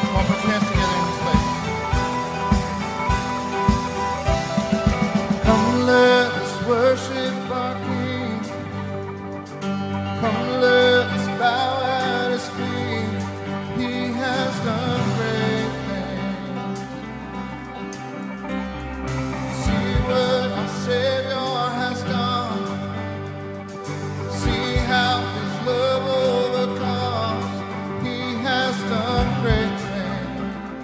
Come on, put your hands together in this place. Come, let us worship our King. Come, let us bow at His feet. He has done great things. See what our Savior has done. See how His love overcomes. He has done great things.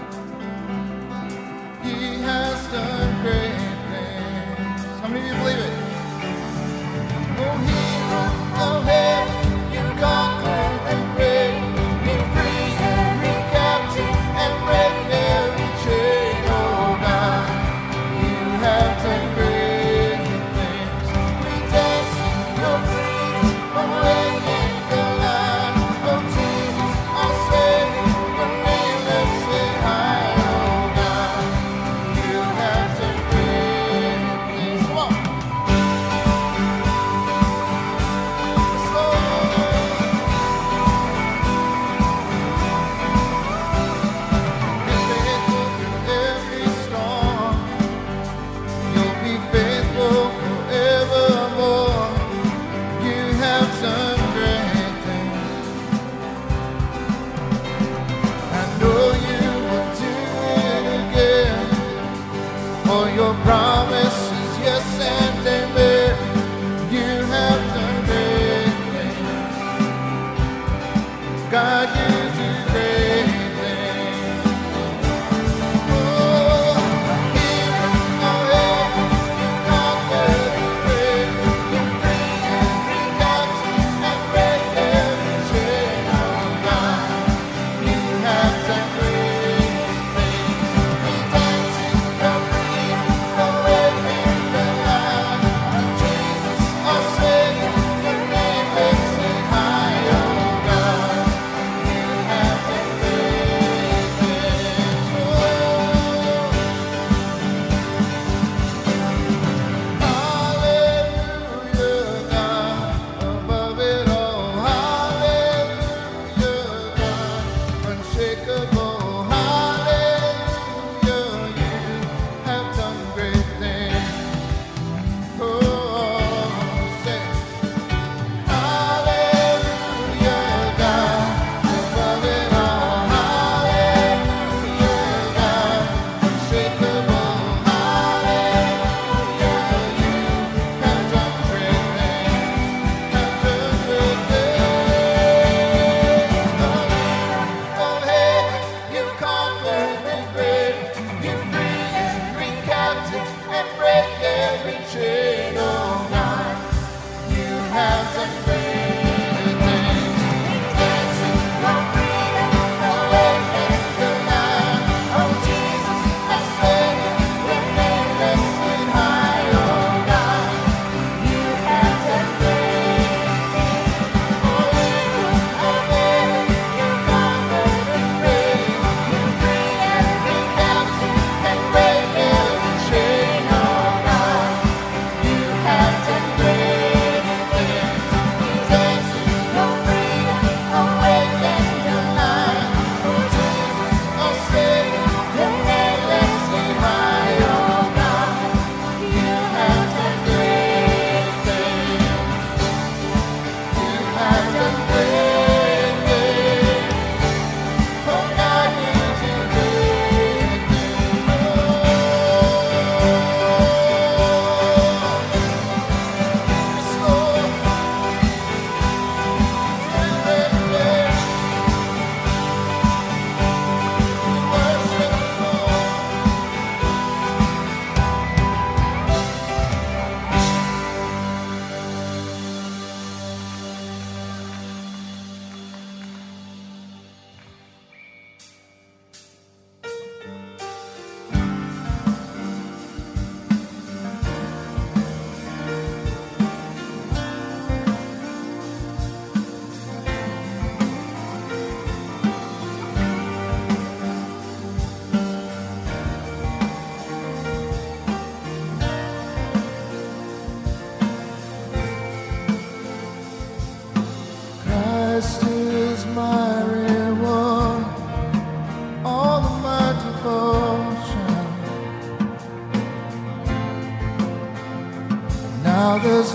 He has done great things. How many of you believe it? Oh, hero of heaven, you conquered the grave. You free every captive and break every chain. Oh God, you have done great things. We dance in your freedom, awaken the light. Oh Jesus, our Savior, your name let's say high. Oh God, you have done great things. Come on. Yes, Lord. You're faithful through every storm. You'll be faithful forevermore. You have done great things. I know you will do it again. For your promises, yes and amen. You have done great things. God, you do great things. Oh, hero of heaven, you conquer the grave. You free every captive and break every chain. Oh God, you have done great things. We dance in your freedom, awaken the light. Jesus, our Savior, your name let's say high. Oh God, you have done great things. Oh, hallelujah, God, above it all. Hallelujah, God, unshakable. Hallelujah, you have done great things. Oh, say, hallelujah, God, above it all. Hallelujah, God, unshakable. Hallelujah, you have done great things. Have done great things. Oh, hero of heaven,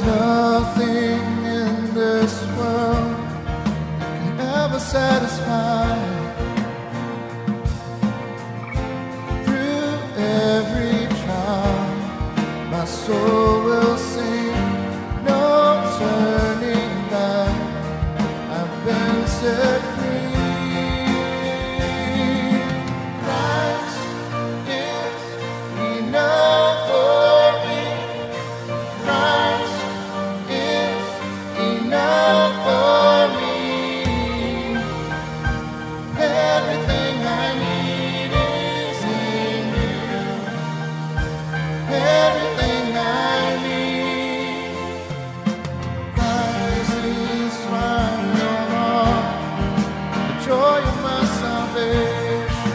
nothing in this world that can ever satisfy. Through every trial, my soul will sing, no turning back. I've been set free. Christ is enough for me. Christ is enough for me. Everything I need is in you. Everything I need. Christ is my Lord, the joy of my salvation.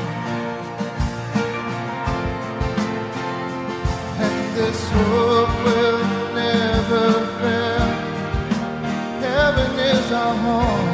And this hope will never fail. Heaven is our home.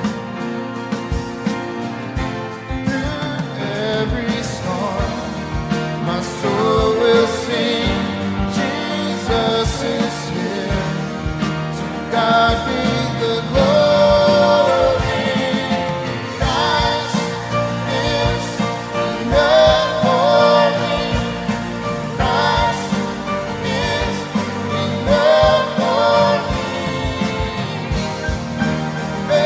Through every storm, my soul will sing, Jesus is here. To God be the glory. Christ is enough for me. Christ is enough for me.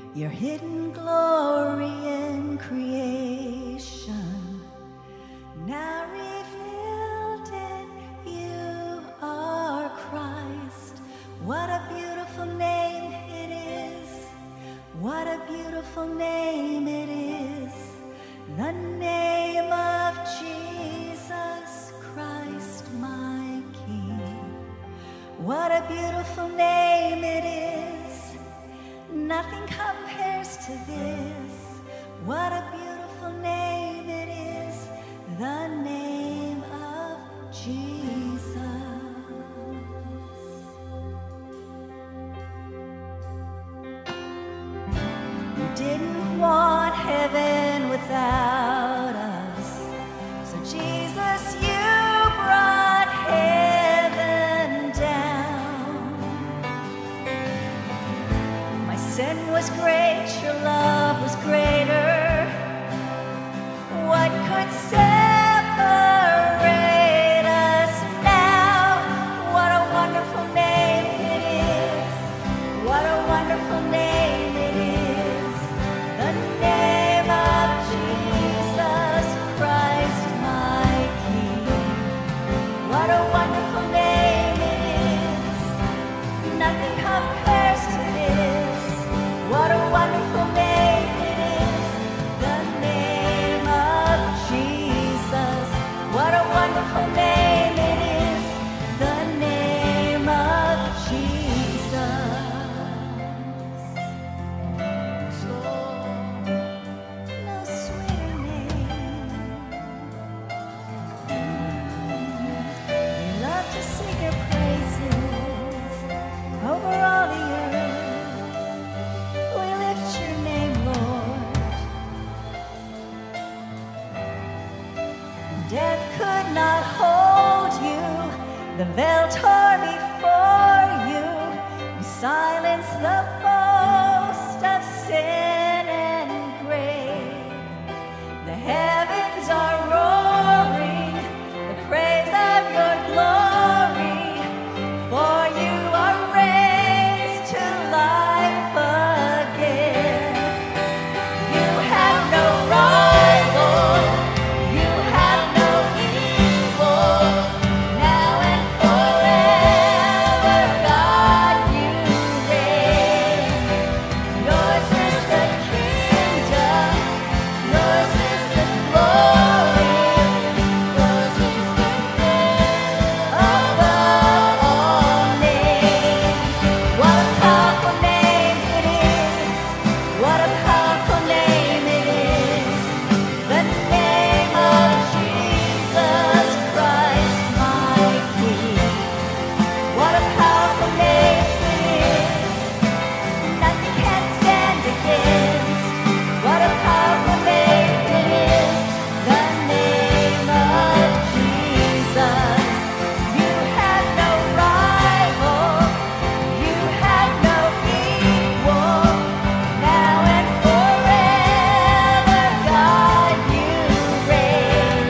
your hidden glory in creation, now revealed in you are Christ. What a beautiful name it is. What a beautiful name it is. The name of Jesus Christ, my King. What a beautiful name it is. Nothing compares to this. What a beautiful name it is. The name of Jesus. You didn't want heaven without us. So Jesus, you brought heaven down. My sin was great, your love was greater. What could separate us now? What a wonderful name it is. What a wonderful name it is. The name of Jesus Christ, my King. What a wonderful name it is. Nothing compares to this. What a wonderful name it is. The name of Jesus. What a wonderful name it is. The name of Jesus. No sweeter name. We love to sing your praises over all the earth. We lift your name, Lord. Death could not hold you. The veil tore before you. You silenced the boast of sin and grave. The heavens are roaring the praise of your glory. For you are raised to life again. You have no rival. You have no equal. Now and forever, God, you reign. Yours is the kingdom. Yours is the glory. Yours is the name above all names. What a powerful name it is. What a powerful name it is. The name of Jesus Christ, my King. What a powerful name it is. Nothing can stand against. What a powerful name it is. The name of Jesus. You have no rival. You have no equal. Now and forever, God, you reign.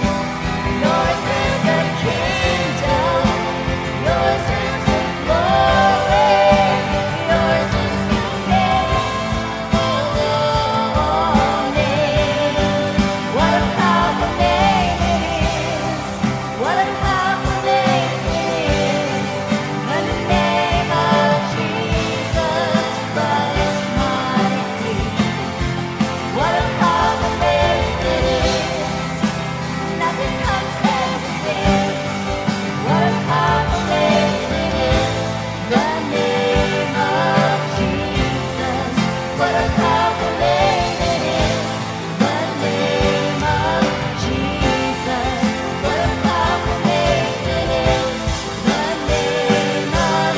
Yours is the kingdom. Yours is the glory. Yours is the name above all names. What a powerful name it is. What a powerful name it is. The name of Jesus Christ, my King. What a powerful name it is. Nothing comes as this. What a powerful name it is. The name of Jesus. What a powerful name it is. The name of Jesus. What a powerful name it is. The name of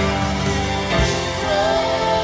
Jesus.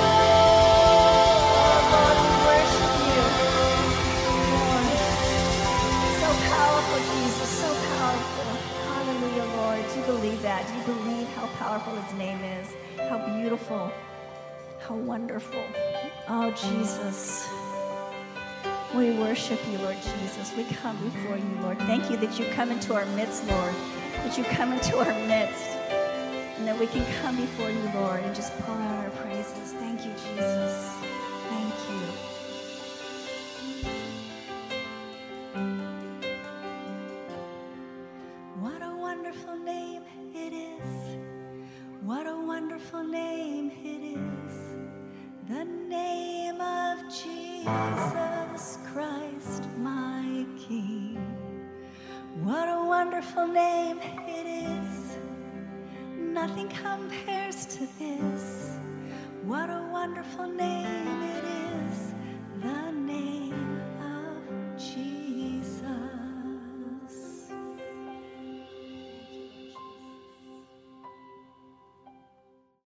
Lord, we worship you. Lord, so powerful, Jesus, so powerful. Hallelujah, Lord. Do you believe that? Do you believe how powerful his name is? How beautiful, how wonderful. Oh, Jesus. We worship you, Lord Jesus. We come before you, Lord. Thank you that you come into our midst, Lord. That you come into our midst. And that we can come before you, Lord, and just pour out our praises. Thank you, Jesus. Thank you. What a wonderful name it is. What a wonderful name it is. The name of Jesus Christ, my King. What a wonderful name it is. Nothing compares to this. What a wonderful name it is.